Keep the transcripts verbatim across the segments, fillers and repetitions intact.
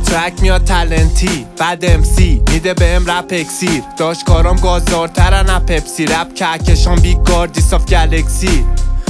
ترک میاد تلنتی بعد امسی میده بهم رپ اکسیر داشت کارام گازدارترن اپ پپسی رپ کهکشان بیگ گاردیس آف گلکسی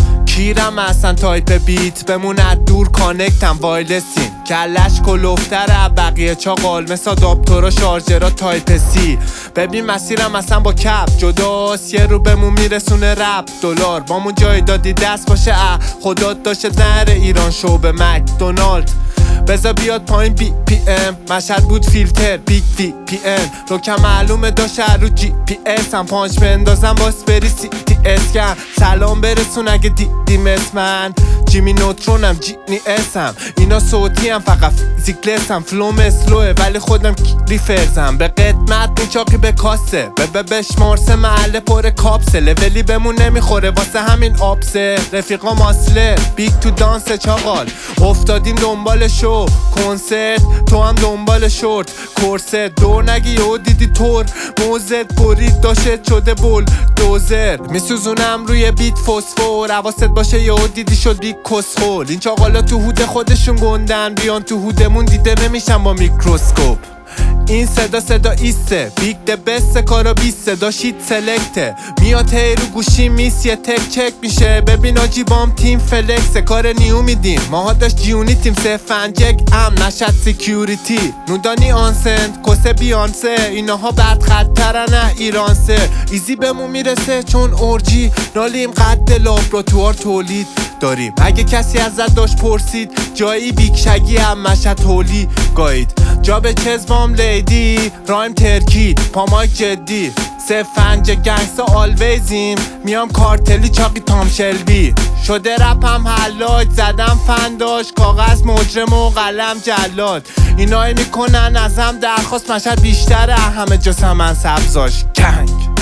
کیرم اصلا تایپ بیت بموند دور کانکتم وایلسین کلش کلوفتره بقیه چاقال مثل آداپتورا شارژرا تایپ سی ببین مسیرم اصلا با کپ جداست یه رو بمون میرسونه رپ دلار بامون جای دادی دست باشه اه خدا داشته نره ایران شو به مکدونالد بذار بیاد پایین بی پی ام مشهد بود فیلتر بیگ وی پی ان رو که معلومه داشته رو جی پی اس هم پانچ بندازم باس بری سی تی اسکن سلام برسون اگه دیدیم اسمن جیمی نوترونم جینی اسم اینا صوتی هم فقط فیزیکلس هم فلوم اسلوه ولی خودم ریفرزم به قدمت میچاقی به کاسه به به بشمارسه محله پر کاپسه لولی بمون نمیخوره واسه همین آبسه رفیقا ماسله بیگ تو دانس چاقال افتادیم دنبال شو کنسرت تو هم دنبال شورت کورست دور نگی یهو دیدی تور موزت برید داشت شده بول دوزر میسوزونم روی بیت فسفور حواست باشه یهو دیدی شد بیگ کسخول این چاقالا تو هود خودشون گندن بیان تو هودمون دیده نمیشن با میکروسکوپ این صدا صدا ایسته بیگ ده بست کارا بیست صدا شیت سلکته میاد هی رو گوشی میس یه تک چک میشه ببین آجی بام تیم فلکس کار نیو میدیم ماها داشت جیونی تیم سه فنجک ام نشد سیکیوریتی نودانی آنسند کسه بیانسه ایناها برد خطرن نه ایرانسه ایزی بمون میرسه چون اورجی نالیم قد لابراتوار تولید داریم اگه کسی ازت داشت پرسید جایی بیگ شگی هم مشهد هولی گاید جا به چزبام لیدی رایم ترکی پامایک جدی سه فنج گنگستا آلویزیم میام کارتلی چاقی تام شلبی شده رپم حلاج زدم فنداش کاغذ مجرم و قلم جلاد اینایی میکنن ازم درخواست مشهد بیشتره همه جا سمن سبزاش گنگ